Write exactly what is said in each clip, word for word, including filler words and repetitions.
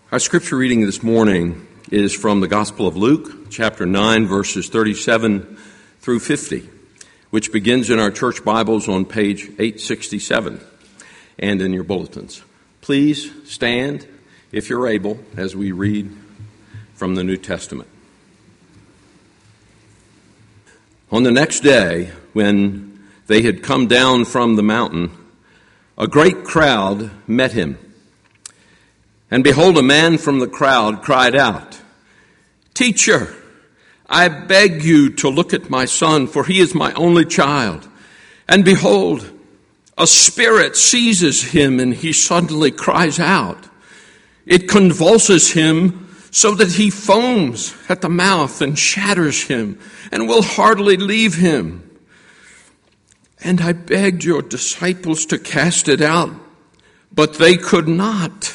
Our scripture reading this morning is from the Gospel of Luke, chapter nine, verses thirty-seven through fifty, which begins in our church Bibles on page eight sixty-seven and in your bulletins. Please stand, if you're able, as we read from the New Testament. On the next day, when they had come down from the mountain, a great crowd met him. And behold, a man from the crowd cried out, "Teacher, I beg you to look at my son, for he is my only child. And behold, a spirit seizes him, and he suddenly cries out. It convulses him so that he foams at the mouth and shatters him, and will hardly leave him. And I begged your disciples to cast it out, but they could not."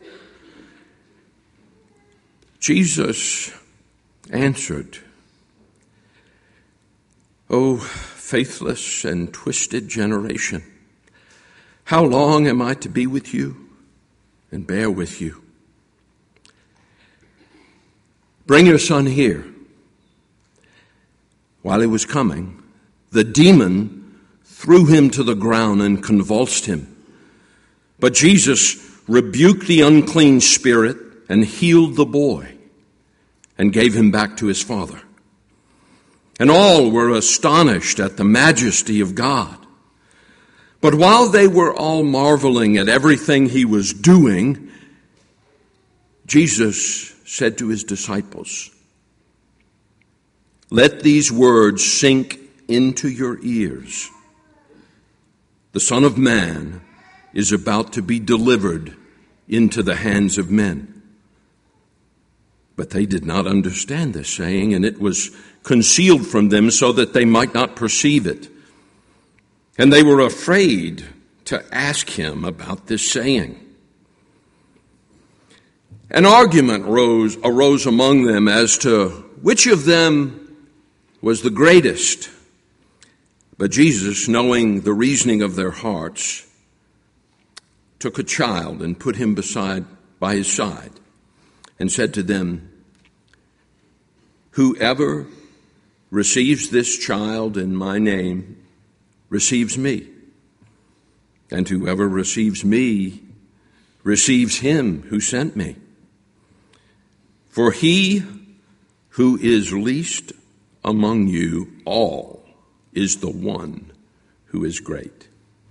Jesus answered, "O faithless and twisted generation, how long am I to be with you and bear with you? Bring your son here." While he was coming, the demon threw him to the ground and convulsed him. But Jesus rebuked the unclean spirit and healed the boy and gave him back to his father. And all were astonished at the majesty of God. But while they were all marveling at everything he was doing, Jesus said to his disciples, "Let these words sink into your ears. The Son of Man is about to be delivered into the hands of men." But they did not understand this saying, and it was concealed from them so that they might not perceive it. And they were afraid to ask him about this saying. An argument rose, arose among them as to which of them was the greatest. But Jesus, knowing the reasoning of their hearts, took a child and put him beside by his side, and said to them, "Whoever receives this child in my name receives me, and whoever receives me receives him who sent me. For he who is least among you all is the one who is great."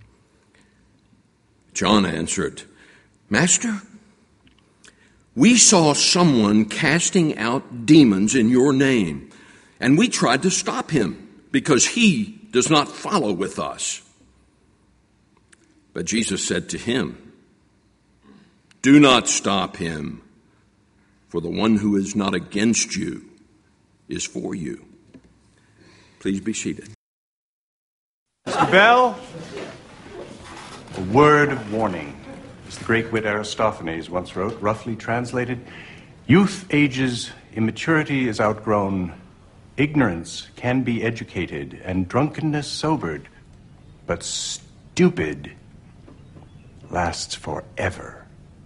John answered, "Master, we saw someone casting out demons in your name, and we tried to stop him because he does not follow with us." But Jesus said to him, "Do not stop him, for the one who is not against you is for you." Please be seated. Mister Bell, a word of warning. As the great wit Aristophanes once wrote, roughly translated, "Youth ages, immaturity is outgrown, ignorance can be educated, and drunkenness sobered, but stupid lasts forever."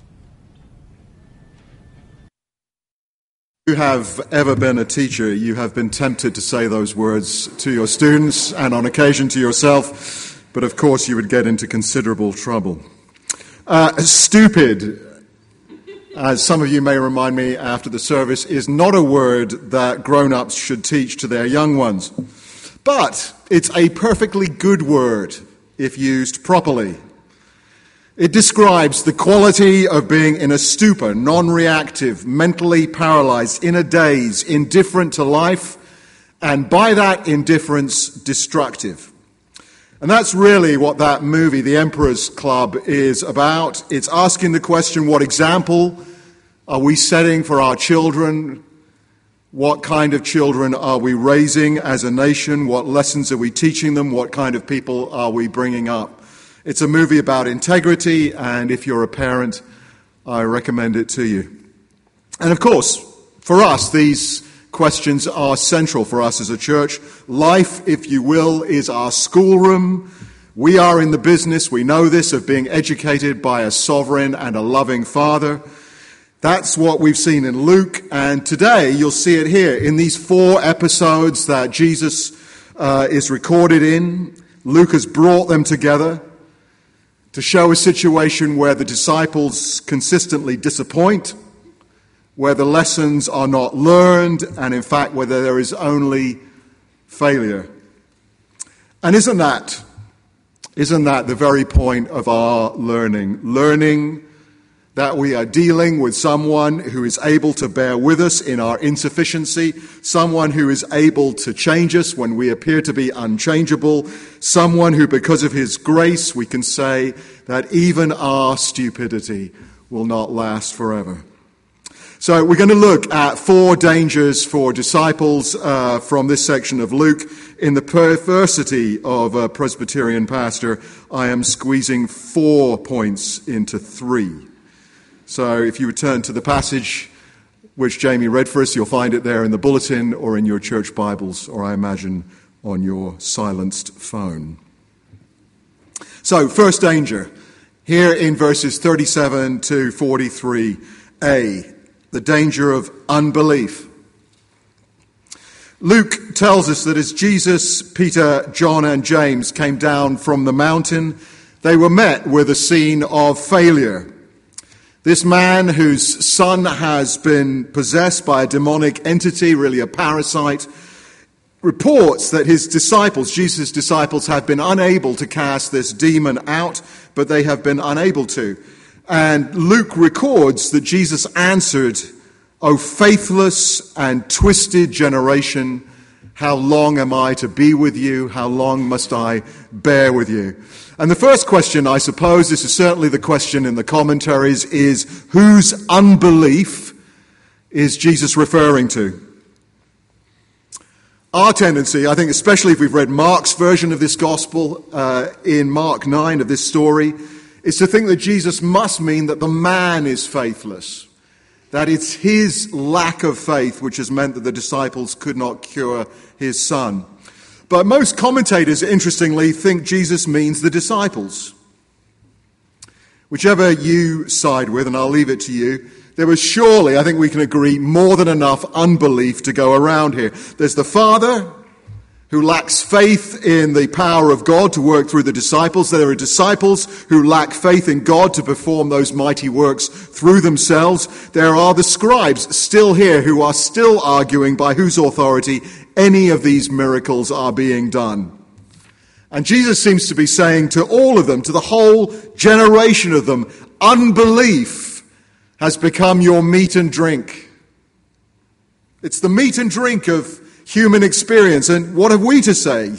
If you have ever been a teacher, you have been tempted to say those words to your students and on occasion to yourself, but of course you would get into considerable trouble. Uh, stupid, as some of you may remind me after the service, is not a word that grown-ups should teach to their young ones. But it's a perfectly good word if used properly. It describes the quality of being in a stupor, non-reactive, mentally paralyzed, in a daze, indifferent to life, and by that indifference, destructive. And that's really what that movie, The Emperor's Club, is about. It's asking the question, what example are we setting for our children? What kind of children are we raising as a nation? What lessons are we teaching them? What kind of people are we bringing up? It's a movie about integrity, and if you're a parent, I recommend it to you. And of course, for us, these questions are central for us as a church. Life, if you will, is our schoolroom. We are in the business, we know this, of being educated by a sovereign and a loving Father. That's what we've seen in Luke, and today you'll see it here in these four episodes that Jesus uh, is recorded in. Luke has brought them together to show a situation where the disciples consistently disappoint, where the lessons are not learned, and in fact, where there is only failure. And isn't that, isn't that the very point of our learning? Learning that we are dealing with someone who is able to bear with us in our insufficiency, someone who is able to change us when we appear to be unchangeable, someone who, because of his grace, we can say that even our stupidity will not last forever. So we're going to look at four dangers for disciples uh, from this section of Luke. In the perversity of a Presbyterian pastor, I am squeezing four points into three. So if you return to the passage which Jamie read for us, you'll find it there in the bulletin or in your church Bibles, or I imagine on your silenced phone. So, first danger, here in verses thirty-seven to forty-three a, the danger of unbelief. Luke tells us that as Jesus, Peter, John, and James came down from the mountain, they were met with a scene of failure. This man whose son has been possessed by a demonic entity, really a parasite, reports that his disciples, Jesus' disciples, have been unable to cast this demon out, but they have been unable to. And Luke records that Jesus answered, "O faithless and twisted generation, how long am I to be with you? How long must I bear with you?" And the first question, I suppose, this is certainly the question in the commentaries, is whose unbelief is Jesus referring to? Our tendency, I think, especially if we've read Mark's version of this gospel, uh, in Mark nine of this story, is to think that Jesus must mean that the man is faithless, that it's his lack of faith which has meant that the disciples could not cure his son. But most commentators, interestingly, think Jesus means the disciples. Whichever you side with, and I'll leave it to you, there was surely, I think we can agree, more than enough unbelief to go around here. There's the Father, who lacks faith in the power of God to work through the disciples. There are disciples who lack faith in God to perform those mighty works through themselves. There are the scribes still here who are still arguing by whose authority any of these miracles are being done. And Jesus seems to be saying to all of them, to the whole generation of them, unbelief has become your meat and drink. It's the meat and drink of human experience. And what have we to say?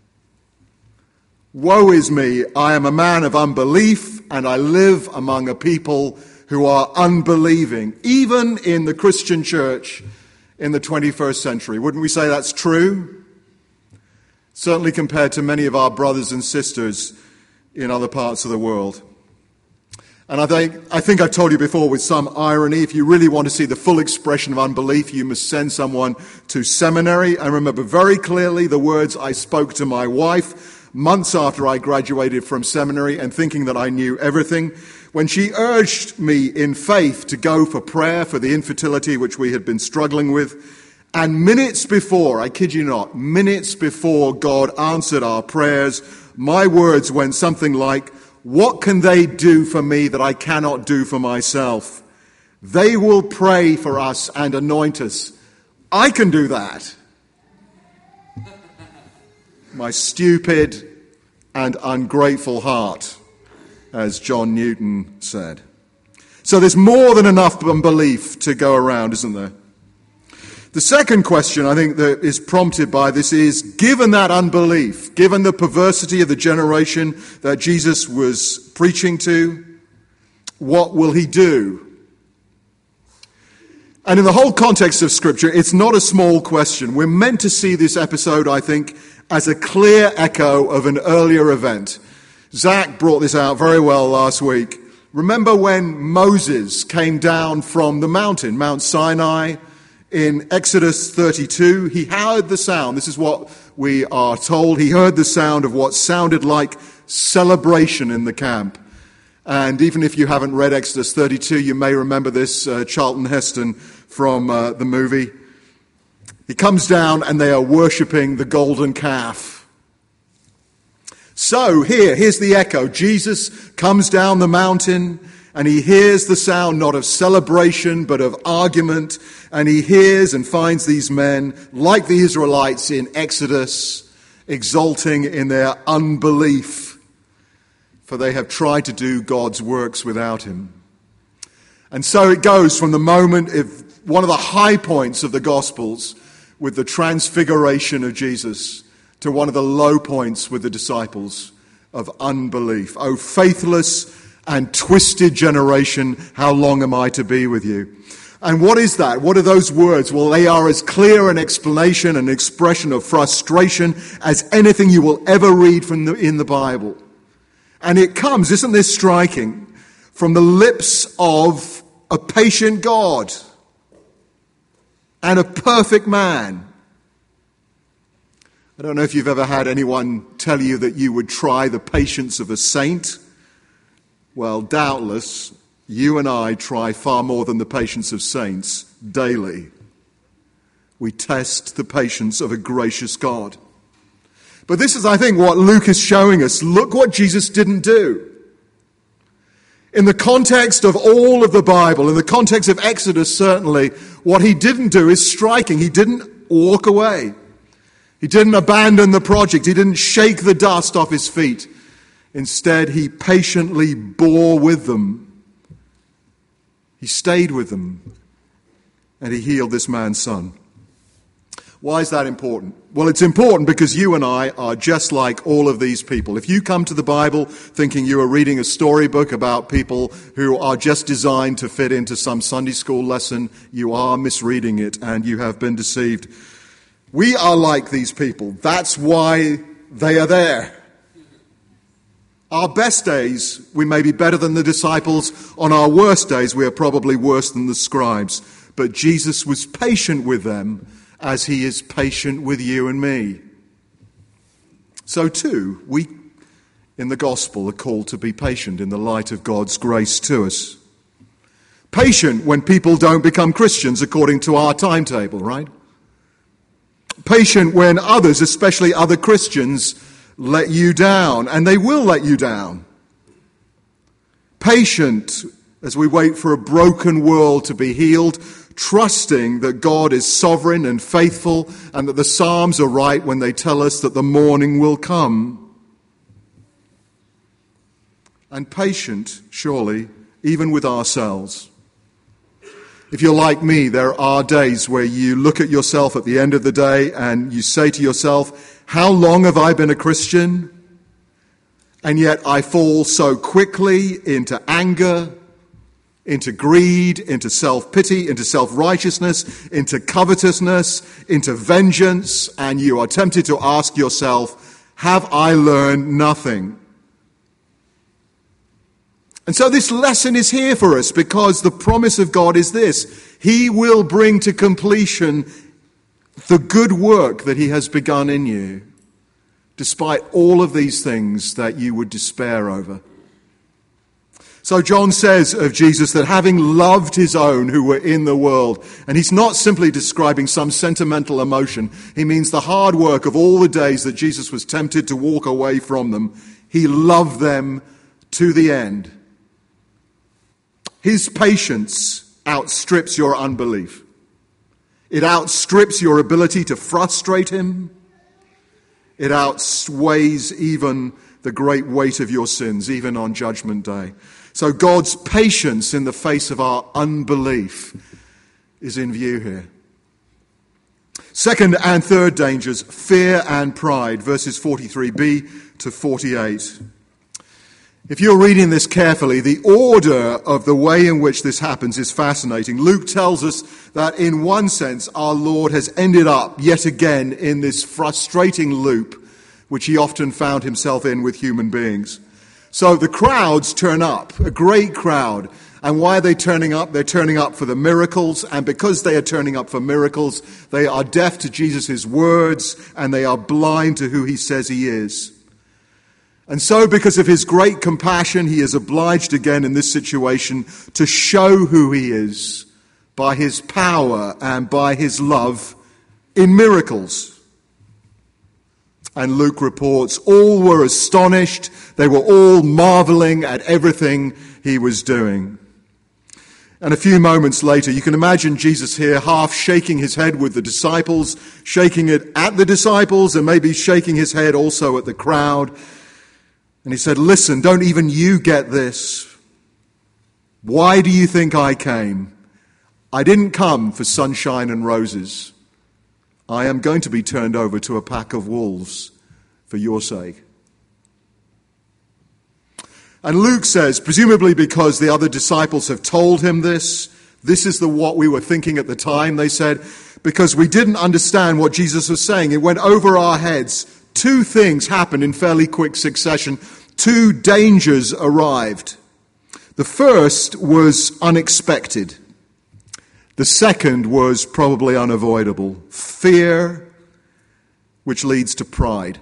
Woe is me, I am a man of unbelief, and I live among a people who are unbelieving, even in the Christian church in the twenty-first century. Wouldn't we say that's true? Certainly compared to many of our brothers and sisters in other parts of the world. And I think, I think I've told you before with some irony, if you really want to see the full expression of unbelief, you must send someone to seminary. I remember very clearly the words I spoke to my wife months after I graduated from seminary and thinking that I knew everything, when she urged me in faith to go for prayer for the infertility which we had been struggling with. And minutes before, I kid you not, minutes before God answered our prayers, my words went something like, "What can they do for me that I cannot do for myself? They will pray for us and anoint us. I can do that." My stupid and ungrateful heart, as John Newton said. So there's more than enough unbelief to go around, isn't there? The second question I think that is prompted by this is, given that unbelief, given the perversity of the generation that Jesus was preaching to, what will he do? And in the whole context of Scripture, it's not a small question. We're meant to see this episode, I think, as a clear echo of an earlier event. Zach brought this out very well last week. Remember when Moses came down from the mountain, Mount Sinai, in Exodus thirty-two? He heard the sound. This is what we are told. He heard the sound of what sounded like celebration in the camp. And even if you haven't read Exodus thirty-two, you may remember this, uh, Charlton Heston from uh, the movie. He comes down and they are worshipping the golden calf. So here, here's the echo. Jesus comes down the mountain and he hears the sound not of celebration but of argument. And he hears and finds these men, like the Israelites in Exodus, exulting in their unbelief, for they have tried to do God's works without him. And so it goes from the moment of one of the high points of the Gospels with the transfiguration of Jesus to one of the low points with the disciples of unbelief. Oh, faithless and twisted generation, how long am I to be with you? And what is that? What are those words? Well, they are as clear an explanation and expression of frustration as anything you will ever read from the, in the Bible. And it comes, isn't this striking, from the lips of a patient God and a perfect man. I don't know if you've ever had anyone tell you that you would try the patience of a saint. Well, doubtless, you and I try far more than the patience of saints daily. We test the patience of a gracious God. But this is, I think, what Luke is showing us. Look what Jesus didn't do. In the context of all of the Bible, in the context of Exodus certainly, what he didn't do is striking. He didn't walk away. He didn't abandon the project. He didn't shake the dust off his feet. Instead, he patiently bore with them. He stayed with them. And he healed this man's son. Why is that important? Well, it's important because you and I are just like all of these people. If you come to the Bible thinking you are reading a storybook about people who are just designed to fit into some Sunday school lesson, you are misreading it and you have been deceived. We are like these people. That's why they are there. Our best days, we may be better than the disciples. On our worst days, we are probably worse than the scribes. But Jesus was patient with them as he is patient with you and me. So too, we in the gospel are called to be patient in the light of God's grace to us. Patient when people don't become Christians according to our timetable, right? Patient when others, especially other Christians, let you down, and they will let you down. Patient as we wait for a broken world to be healed, trusting that God is sovereign and faithful and that the Psalms are right when they tell us that the morning will come. And patient, surely, even with ourselves. If you're like me, there are days where you look at yourself at the end of the day and you say to yourself, how long have I been a Christian? And yet I fall so quickly into anger, into greed, into self-pity, into self-righteousness, into covetousness, into vengeance, and you are tempted to ask yourself, have I learned nothing? And so this lesson is here for us because the promise of God is this: He will bring to completion the good work that He has begun in you, despite all of these things that you would despair over. So John says of Jesus that having loved his own who were in the world, and he's not simply describing some sentimental emotion, he means the hard work of all the days that Jesus was tempted to walk away from them. He loved them to the end. His patience outstrips your unbelief. It outstrips your ability to frustrate him. It outweighs even the great weight of your sins, even on Judgment Day. So God's patience in the face of our unbelief is in view here. Second and third dangers, fear and pride, verses forty-three b to forty-eight. If you're reading this carefully, the order of the way in which this happens is fascinating. Luke tells us that in one sense, our Lord has ended up yet again in this frustrating loop, which he often found himself in with human beings. So the crowds turn up, a great crowd. And why are they turning up? They're turning up for the miracles. And because they are turning up for miracles, they are deaf to Jesus' words and they are blind to who he says he is. And so, because of his great compassion, he is obliged again in this situation to show who he is by his power and by his love in miracles. And Luke reports, all were astonished. They were all marveling at everything he was doing. And a few moments later, you can imagine Jesus here half shaking his head with the disciples, shaking it at the disciples, and maybe shaking his head also at the crowd. And he said, listen, don't even you get this? Why do you think I came? I didn't come for sunshine and roses. I am going to be turned over to a pack of wolves for your sake. And Luke says, presumably because the other disciples have told him this, this is the what we were thinking at the time, they said, because we didn't understand what Jesus was saying. It went over our heads. Two things happened in fairly quick succession. Two dangers arrived. The first was unexpected. The second was probably unavoidable. Fear, which leads to pride.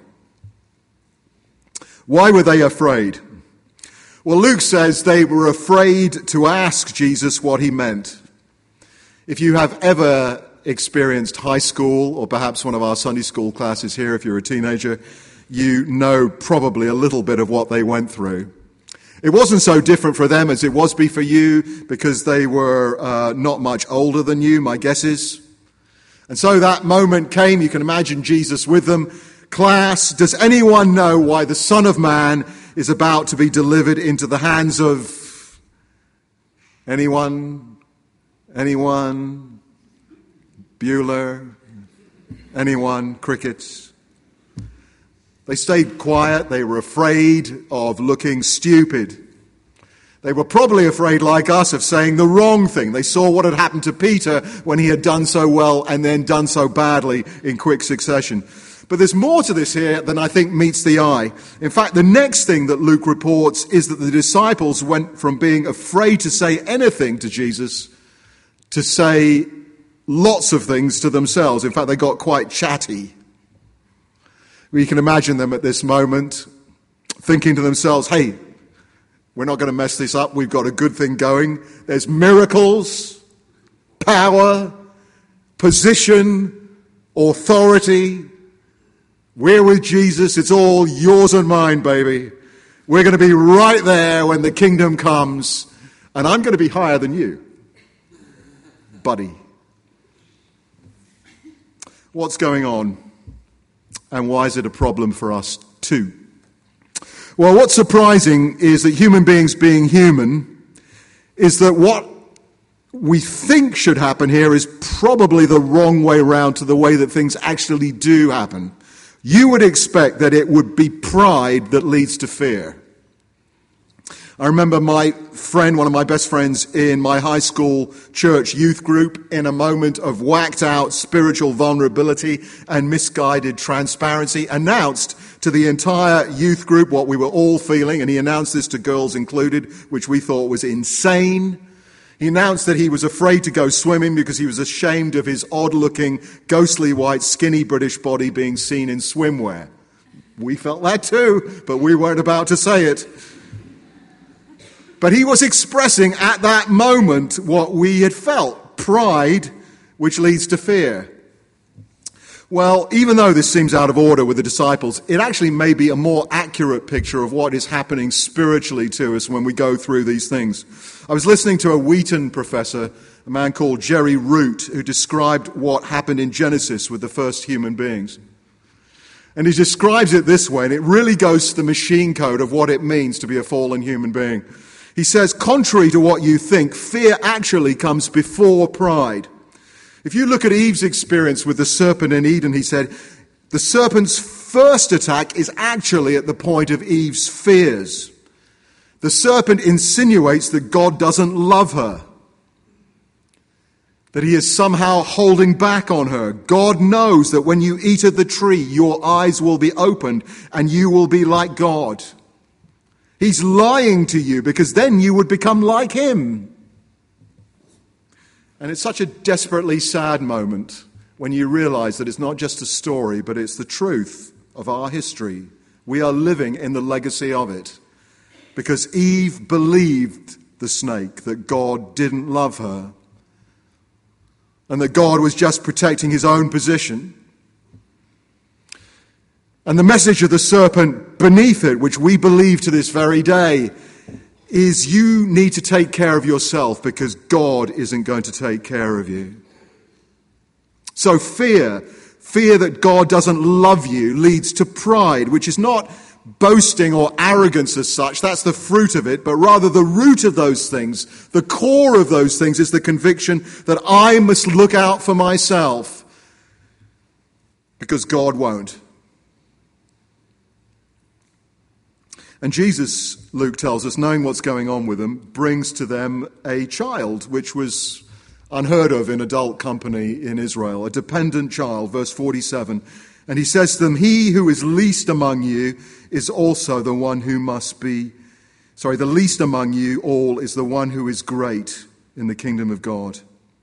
Why were they afraid? Well, Luke says they were afraid to ask Jesus what he meant. If you have ever experienced high school, or perhaps one of our Sunday school classes here if you're a teenager, you know probably a little bit of what they went through. It wasn't so different for them as it was be for you, because they were uh, not much older than you, my guess is. And so that moment came, you can imagine Jesus with them. Class, does anyone know why the Son of Man is about to be delivered into the hands of anyone? Anyone? Bueller? Anyone? Crickets? They stayed quiet. They were afraid of looking stupid. They were probably afraid, like us, of saying the wrong thing. They saw what had happened to Peter when he had done so well and then done so badly in quick succession. But there's more to this here than I think meets the eye. In fact, the next thing that Luke reports is that the disciples went from being afraid to say anything to Jesus to say lots of things to themselves. In fact, they got quite chatty. We can imagine them at this moment thinking to themselves, hey, we're not going to mess this up. We've got a good thing going. There's miracles, power, position, authority. We're with Jesus. It's all yours and mine, baby. We're going to be right there when the kingdom comes. And I'm going to be higher than you, buddy. What's going on? And why is it a problem for us too? Well, what's surprising is that human beings being human is that what we think should happen here is probably the wrong way round to the way that things actually do happen. You would expect that it would be pride that leads to fear. I remember my friend, one of my best friends in my high school church youth group, in a moment of whacked out spiritual vulnerability and misguided transparency, announced to the entire youth group what we were all feeling, and he announced this to girls included, which we thought was insane. He announced that he was afraid to go swimming because he was ashamed of his odd-looking, ghostly white, skinny British body being seen in swimwear. We felt that too, but we weren't about to say it. But he was expressing at that moment what we had felt, pride, which leads to fear. Well, even though this seems out of order with the disciples, it actually may be a more accurate picture of what is happening spiritually to us when we go through these things. I was listening to a Wheaton professor, a man called Jerry Root, who described what happened in Genesis with the first human beings. And he describes it this way, and it really goes to the machine code of what it means to be a fallen human being. He says, contrary to what you think, fear actually comes before pride. If you look at Eve's experience with the serpent in Eden, he said, the serpent's first attack is actually at the point of Eve's fears. The serpent insinuates that God doesn't love her, that he is somehow holding back on her. God knows that when you eat of the tree, your eyes will be opened and you will be like God. He's lying to you because then you would become like him. And it's such a desperately sad moment when you realize that it's not just a story, but it's the truth of our history We are living in the legacy of it. Because Eve believed the snake that God didn't love her and that God was just protecting his own position. And the message of the serpent beneath it, which we believe to this very day, is you need to take care of yourself because God isn't going to take care of you. So fear, fear that God doesn't love you leads to pride, which is not boasting or arrogance as such. That's the fruit of it, but rather the root of those things, the core of those things is the conviction that I must look out for myself because God won't. And Jesus, Luke tells us, knowing what's going on with them, brings to them a child, which was unheard of in adult company in Israel, a dependent child, verse forty-seven. And he says to them, he who is least among you is also the one who must be, sorry, the least among you all is the one who is great in the kingdom of God.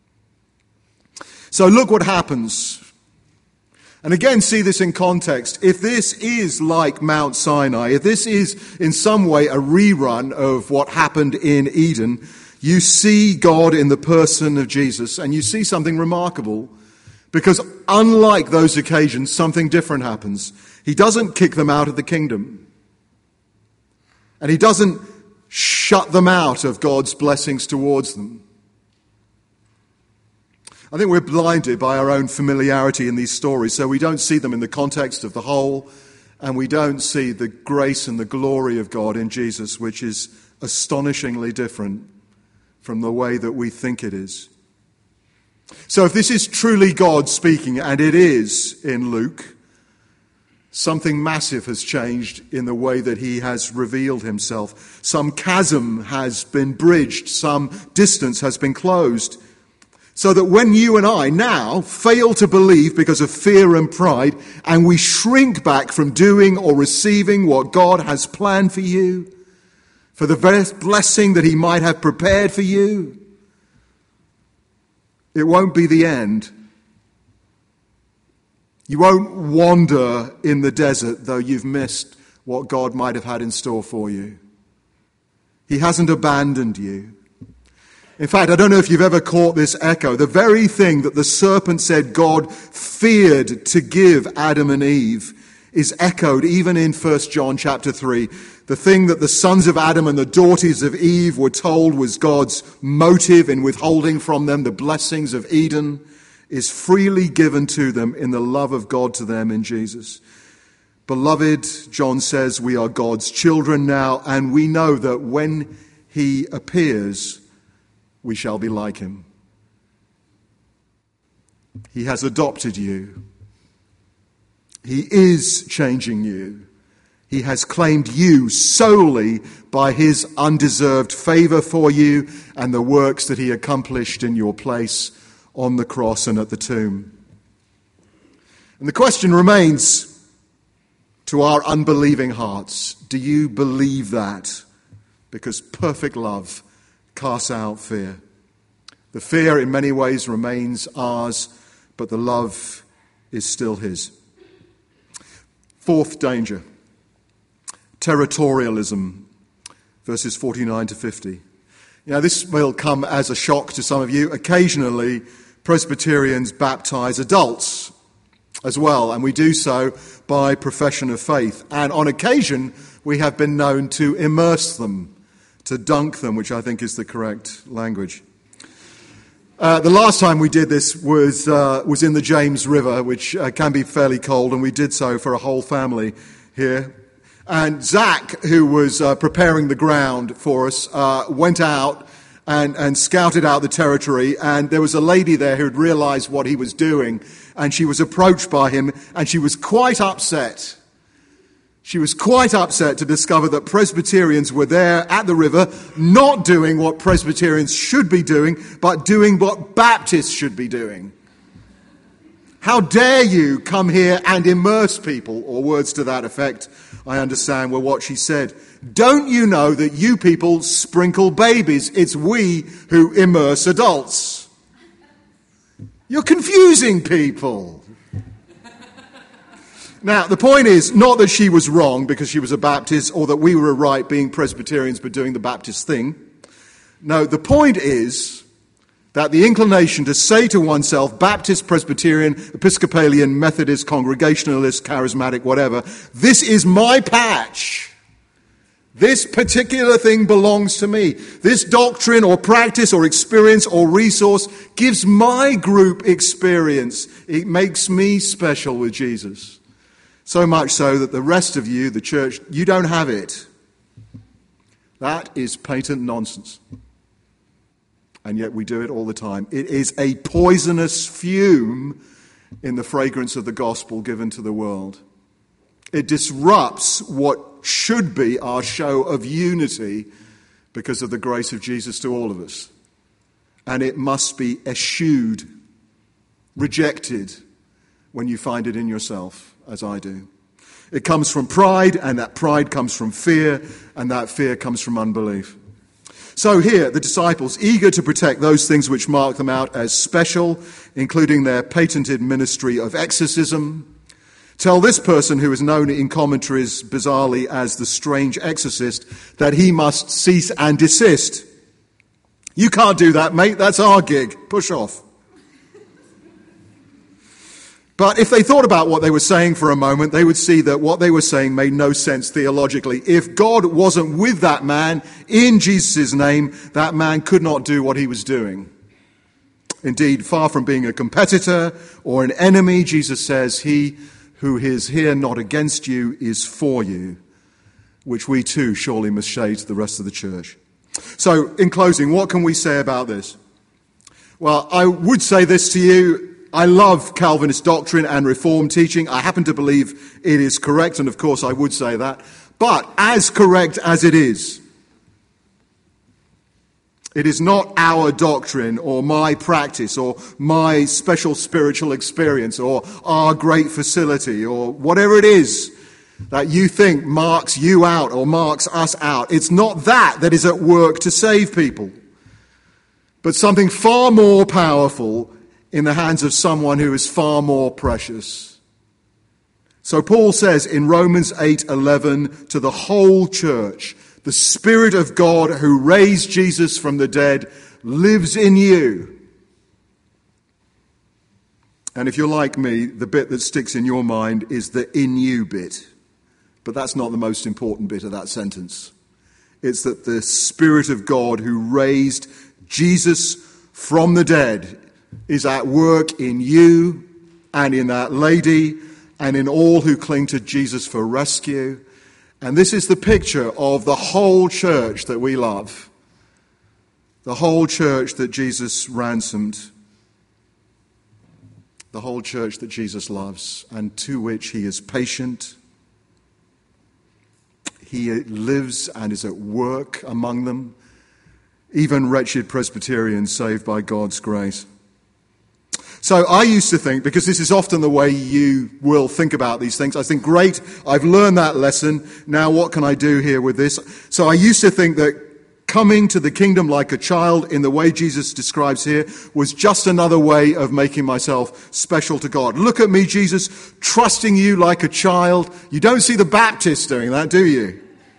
So look what happens. And again, see this in context. If this is like Mount Sinai, if this is in some way a rerun of what happened in Eden, you see God in the person of Jesus, and you see something remarkable, because unlike those occasions, something different happens. He doesn't kick them out of the kingdom, and he doesn't shut them out of God's blessings towards them. I think we're blinded by our own familiarity in these stories, so we don't see them in the context of the whole, and we don't see the grace and the glory of God in Jesus, which is astonishingly different from the way that we think it is. So if this is truly God speaking, and it is in Luke, something massive has changed in the way that he has revealed himself. Some chasm has been bridged, some distance has been closed. So that when you and I now fail to believe because of fear and pride, and we shrink back from doing or receiving what God has planned for you, for the best blessing that he might have prepared for you, it won't be the end. You won't wander in the desert, though you've missed what God might have had in store for you. He hasn't abandoned you. In fact, I don't know if you've ever caught this echo. The very thing that the serpent said God feared to give Adam and Eve is echoed even in First John chapter three. The thing that the sons of Adam and the daughters of Eve were told was God's motive in withholding from them the blessings of Eden is freely given to them in the love of God to them in Jesus. Beloved, John says, we are God's children now, and we know that when he appears, we shall be like him. He has adopted you. He is changing you. He has claimed you solely by his undeserved favor for you and the works that he accomplished in your place on the cross and at the tomb. And the question remains to our unbelieving hearts, do you believe that? Because perfect love casts out fear. The fear in many ways remains ours, but the love is still his. Fourth danger, territorialism, verses forty-nine to fifty. Now, this will come as a shock to some of you. Occasionally, Presbyterians baptize adults as well, and we do so by profession of faith. And on occasion, we have been known to immerse them, to dunk them, which I think is the correct language. Uh, the last time we did this was uh, was in the James River, which uh, can be fairly cold, and we did so for a whole family here. And Zach, who was uh, preparing the ground for us, uh, went out and, and scouted out the territory, and there was a lady there who had realized what he was doing, and she was approached by him, and she was quite upset. She was quite upset to discover that Presbyterians were there at the river, not doing what Presbyterians should be doing, but doing what Baptists should be doing. How dare you come here and immerse people, or words to that effect, I understand, were what she said. Don't you know that you people sprinkle babies? It's we who immerse adults. You're confusing people. Now, the point is not that she was wrong because she was a Baptist, or that we were right being Presbyterians but doing the Baptist thing. No, the point is that the inclination to say to oneself, Baptist, Presbyterian, Episcopalian, Methodist, Congregationalist, Charismatic, whatever, this is my patch. This particular thing belongs to me. This doctrine or practice or experience or resource gives my group experience. It makes me special with Jesus. So much so that the rest of you, the church, you don't have it. That is patent nonsense. And yet we do it all the time. It is a poisonous fume in the fragrance of the gospel given to the world. It disrupts what should be our show of unity because of the grace of Jesus to all of us. And it must be eschewed, rejected, when you find it in yourself, as I do. It comes from pride, and that pride comes from fear, and that fear comes from unbelief. So here, the disciples, eager to protect those things which mark them out as special, including their patented ministry of exorcism, tell this person, who is known in commentaries bizarrely as the strange exorcist, that he must cease and desist. You can't do that, mate. That's our gig. Push off. But if they thought about what they were saying for a moment, they would see that what they were saying made no sense theologically. If God wasn't with that man in Jesus' name, that man could not do what he was doing. Indeed, far from being a competitor or an enemy, Jesus says, he who is here not against you is for you, which we too surely must say to the rest of the church. So, in closing, what can we say about this? Well, I would say this to you. I love Calvinist doctrine and Reformed teaching. I happen to believe it is correct, and of course I would say that. But as correct as it is, it is not our doctrine or my practice or my special spiritual experience or our great facility or whatever it is that you think marks you out or marks us out. It's not that that is at work to save people, but something far more powerful in the hands of someone who is far more precious. So Paul says in Romans eight eleven to the whole church, the Spirit of God who raised Jesus from the dead lives in you. And if you're like me, the bit that sticks in your mind is the in you bit. But that's not the most important bit of that sentence. It's that the Spirit of God who raised Jesus from the dead is at work in you and in that lady and in all who cling to Jesus for rescue. And this is the picture of the whole church that we love. The whole church that Jesus ransomed. The whole church that Jesus loves and to which he is patient. He lives and is at work among them. Even wretched Presbyterians saved by God's grace. So I used to think, because this is often the way you will think about these things, I think, great, I've learned that lesson, now what can I do here with this? So I used to think that coming to the kingdom like a child in the way Jesus describes here was just another way of making myself special to God. Look at me, Jesus, trusting you like a child. You don't see the Baptists doing that, do you?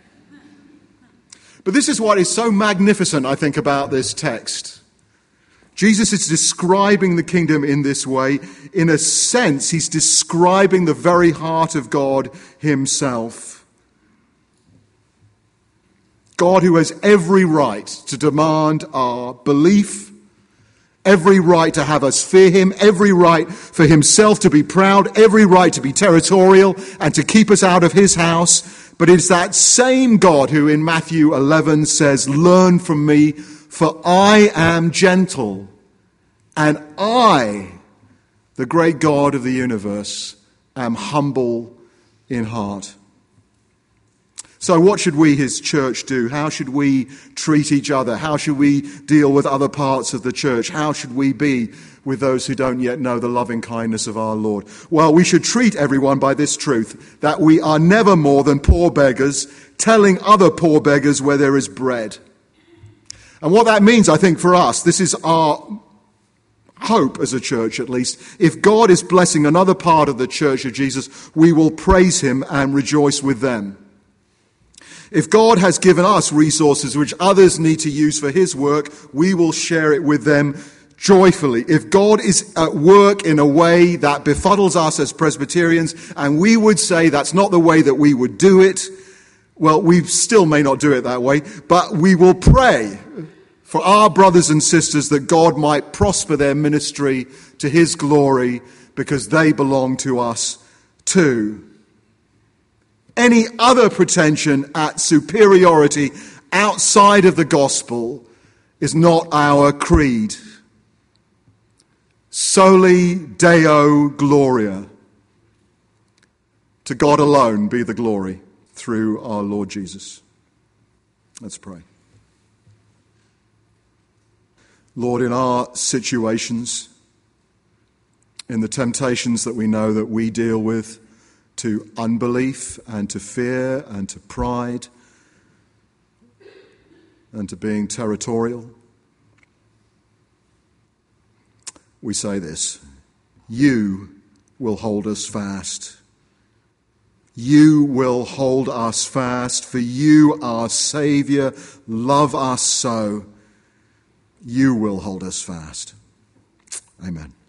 But this is what is so magnificent, I think, about this text. Jesus is describing the kingdom in this way. In a sense, he's describing the very heart of God himself. God who has every right to demand our belief, every right to have us fear him, every right for himself to be proud, every right to be territorial and to keep us out of his house. But it's that same God who in Matthew eleven says, "Learn from me, for I am gentle, and I, the great God of the universe, am humble in heart." So what should we, his church, do? How should we treat each other? How should we deal with other parts of the church? How should we be with those who don't yet know the loving kindness of our Lord? Well, we should treat everyone by this truth, that we are never more than poor beggars, telling other poor beggars where there is bread. And what that means, I think, for us, this is our, hope as a church at least. If God is blessing another part of the church of Jesus, we will praise him and rejoice with them. If God has given us resources which others need to use for his work, we will share it with them joyfully. If God is at work in a way that befuddles us as Presbyterians, and we would say that's not the way that we would do it, well, we still may not do it that way, but we will pray for our brothers and sisters that God might prosper their ministry to his glory, because they belong to us too. Any other pretension at superiority outside of the gospel is not our creed. Soli Deo Gloria. To God alone be the glory through our Lord Jesus. Let's pray. Lord, in our situations, in the temptations that we know that we deal with, to unbelief and to fear and to pride and to being territorial, we say this: you will hold us fast. You will hold us fast, for you, our Saviour, love us so. You will hold us fast. Amen.